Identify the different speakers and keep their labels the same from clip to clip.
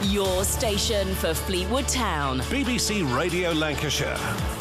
Speaker 1: Your station for Fleetwood Town.
Speaker 2: BBC Radio Lancashire.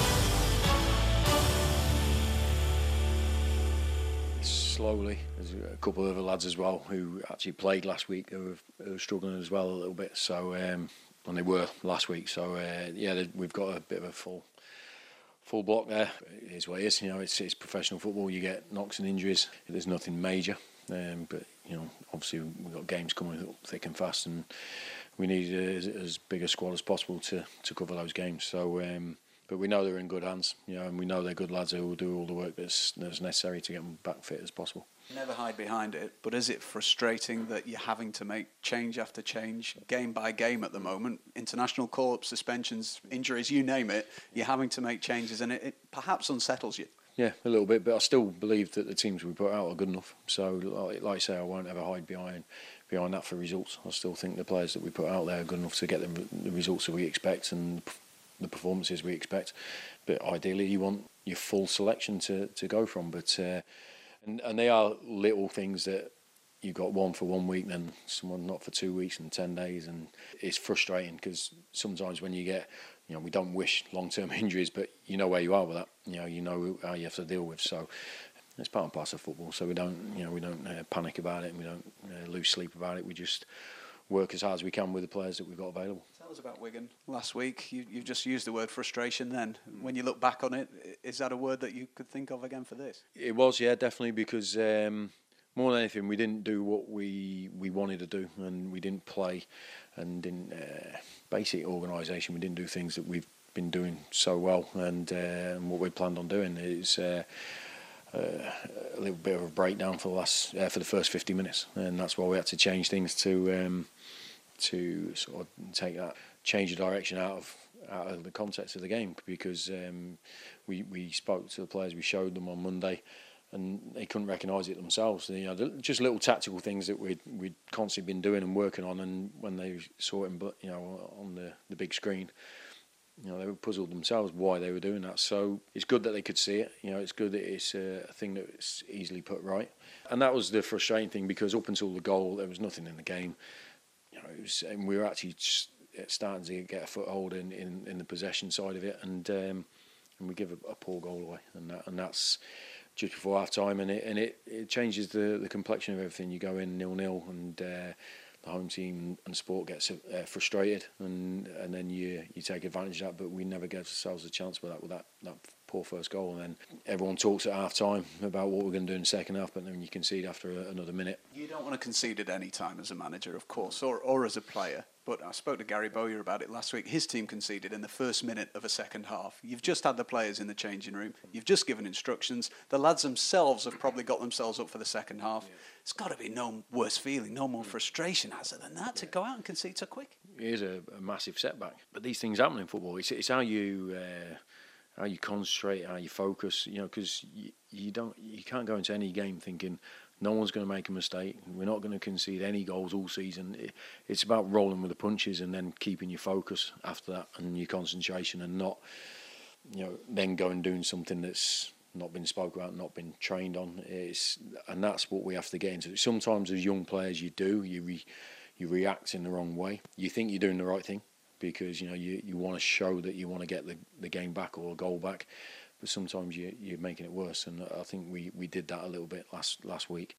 Speaker 3: Slowly, there's a couple of other lads as well who actually played last week who are struggling as well a little bit. So, and they were last week. So, we've got a bit of a full block there. It is what it is. It's professional football. You get knocks and injuries. There's nothing major, but obviously we've got games coming up thick and fast, and we need as big a squad as possible to cover those games. So, but we know they're in good hands, and we know they're good lads who will do all the work that's necessary to get them back fit as possible.
Speaker 4: Never hide behind it, but is it frustrating that you're having to make change after change, game by game at the moment? International call-ups, suspensions, injuries, you name it, you're having to make changes, and it perhaps unsettles you.
Speaker 3: Yeah, a little bit, but I still believe that the teams we put out are good enough. So, like I say, I won't ever hide behind that for results. I still think the players that we put out there are good enough to get the results that we expect and the performances we expect. But ideally, you want your full selection to go from. But and they are little things that you've got one for 1 week, then someone not for 2 weeks and 10 days, and it's frustrating because sometimes when you get, we don't wish long-term injuries, but you know where you are with that. You know how you have to deal with. So it's part and parcel of football. So we don't panic about it, and we don't lose sleep about it. We just work as hard as we can with the players that we've got available.
Speaker 4: Tell us about Wigan last week. You've just used the word frustration then. When you look back on it, is that a word that you could think of again for this?
Speaker 3: It was, yeah, definitely, because more than anything, we didn't do what we wanted to do, and we didn't play, and didn't basic organisation. We didn't do things that we've been doing so well, and what we planned on doing is a little bit of a breakdown for the first 50 minutes, and that's why we had to change things to sort of change the direction out of the context of the game, because we spoke to the players, we showed them on Monday, and they couldn't recognise it themselves. Just little tactical things that we'd constantly been doing and working on, and when they saw it, on the big screen, they were puzzled themselves why they were doing that. So it's good that they could see it. It's good that it's a thing that's easily put right. And that was the frustrating thing, because up until the goal, there was nothing in the game. And we were actually starting to get a foothold in the possession side of it, and we give a poor goal away, and that's just before half time, and it changes the complexion of everything. You go in 0-0, and the home team and support gets frustrated, and then you take advantage of that. But we never gave ourselves a chance with that poor first goal, and then everyone talks at half time about what we're going to do in the second half, but then you concede after another minute.
Speaker 4: You don't want to concede at any time as a manager, of course, or as a player. But I spoke to Gary Bowyer about it last week. His team conceded in the first minute of a second half. You've just had the players in the changing room. You've just given instructions. The lads themselves have probably got themselves up for the second half. Yeah. It's got to be no worse feeling, no more frustration, has it, than that, to go out and concede so quick?
Speaker 3: It is a massive setback. But these things happen in football. It's how you concentrate, how you focus. Because you can't go into any game thinking no one's going to make a mistake. We're not going to concede any goals all season. It's about rolling with the punches and then keeping your focus after that and your concentration, and not, then go and doing something that's not been spoken about, not been trained on. And that's what we have to get into. Sometimes as young players, you react in the wrong way. You think you're doing the right thing because you want to show that you want to get the game back or a goal back. But sometimes you're making it worse, and I think we did that a little bit last week.